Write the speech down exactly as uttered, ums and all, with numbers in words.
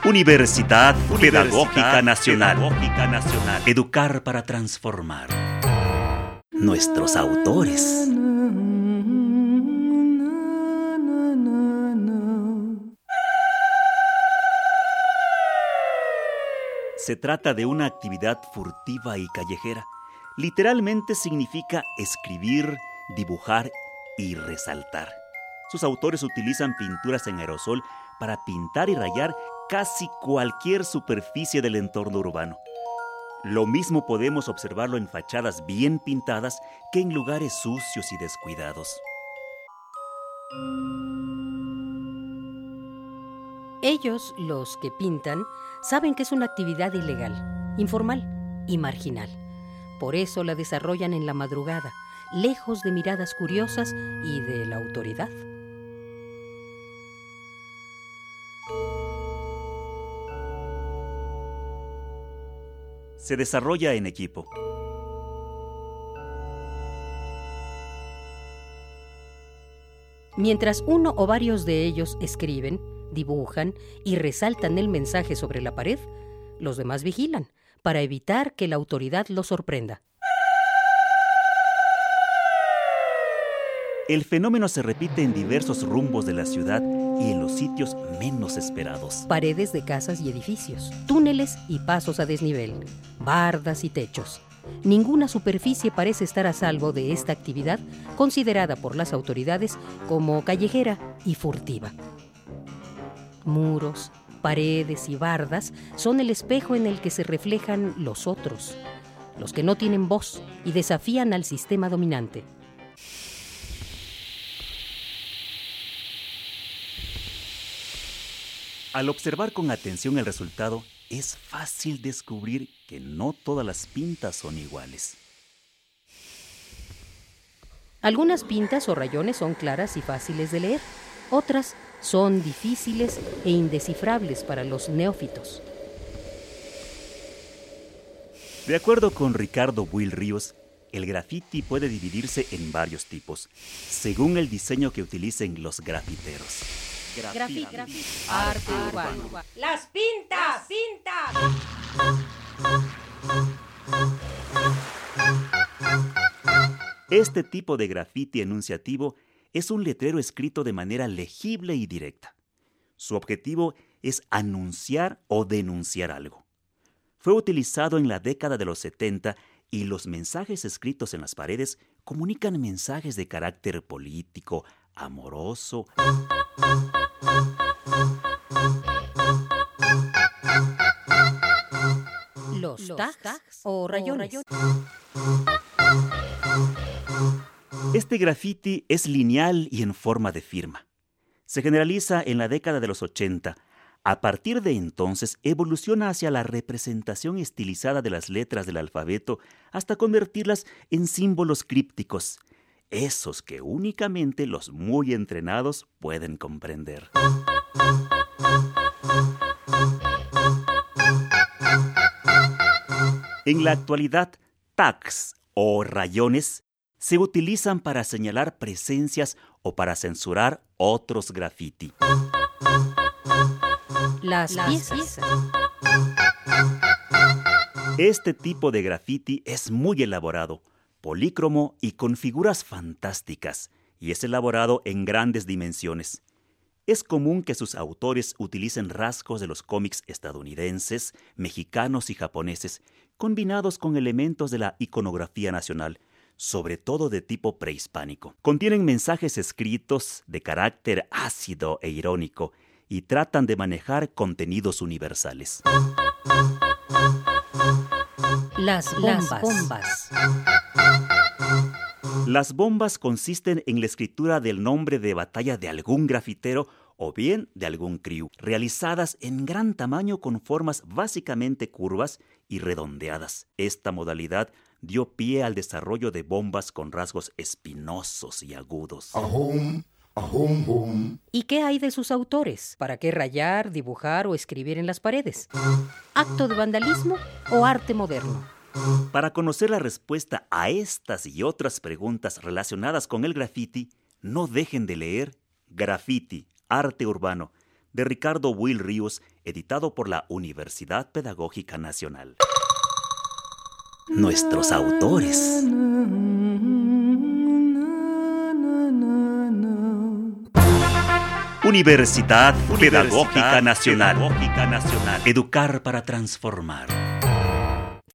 Universidad, Universidad Pedagógica Nacional. Pedagógica Nacional. Educar para transformar. Nuestros autores. Se trata de una actividad furtiva y callejera. Literalmente significa escribir, dibujar y resaltar. Sus autores utilizan pinturas en aerosol para pintar y rayar casi cualquier superficie del entorno urbano. Lo mismo podemos observarlo en fachadas bien pintadas que en lugares sucios y descuidados. Ellos, los que pintan, saben que es una actividad ilegal, informal y marginal. Por eso la desarrollan en la madrugada, lejos de miradas curiosas y de la autoridad. Se desarrolla en equipo. Mientras uno o varios de ellos escriben, dibujan y resaltan el mensaje sobre la pared, los demás vigilan para evitar que la autoridad los sorprenda. El fenómeno se repite en diversos rumbos de la ciudad y en los sitios menos esperados. Paredes de casas y edificios, túneles y pasos a desnivel, bardas y techos. Ninguna superficie parece estar a salvo de esta actividad, considerada por las autoridades como callejera y furtiva. Muros, paredes y bardas son el espejo en el que se reflejan los otros, los que no tienen voz y desafían al sistema dominante. Al observar con atención el resultado, es fácil descubrir que no todas las pintas son iguales. Algunas pintas o rayones son claras y fáciles de leer. Otras son difíciles e indescifrables para los neófitos. De acuerdo con Ricardo Buil Ríos, el grafiti puede dividirse en varios tipos, según el diseño que utilicen los grafiteros. Grafiti, grafiti, arte urbano. Las pintas, pintas. Este tipo de grafiti enunciativo es un letrero escrito de manera legible y directa. Su objetivo es anunciar o denunciar algo. Fue utilizado en la década de los setenta y los mensajes escritos en las paredes comunican mensajes de carácter político, amoroso. Los, los tags, tags o rayones. Este grafiti es lineal y en forma de firma. Se generaliza en la década de los ochenta. A partir de entonces evoluciona hacia la representación estilizada de las letras del alfabeto hasta convertirlas en símbolos crípticos, esos que únicamente los muy entrenados pueden comprender. En la actualidad, tags o rayones se utilizan para señalar presencias o para censurar otros grafiti. Las, Las piezas. piezas. Este tipo de grafiti es muy elaborado, polícromo y con figuras fantásticas, y es elaborado en grandes dimensiones. Es común que sus autores utilicen rasgos de los cómics estadounidenses, mexicanos y japoneses, combinados con elementos de la iconografía nacional, sobre todo de tipo prehispánico. Contienen mensajes escritos de carácter ácido e irónico y tratan de manejar contenidos universales. Las bombas. Las bombas. Las bombas consisten en la escritura del nombre de batalla de algún grafitero o bien de algún crew, realizadas en gran tamaño con formas básicamente curvas y redondeadas. Esta modalidad dio pie al desarrollo de bombas con rasgos espinosos y agudos. Ahum, ahum, hum. ¿Y qué hay de sus autores? ¿Para qué rayar, dibujar o escribir en las paredes? ¿Acto de vandalismo o arte moderno? Para conocer la respuesta a estas y otras preguntas relacionadas con el grafiti, no dejen de leer Grafiti, Arte Urbano, de Ricardo Buil Ríos, editado por la Universidad Pedagógica Nacional. Nuestros autores. Universidad Pedagógica Nacional. Educar para transformar.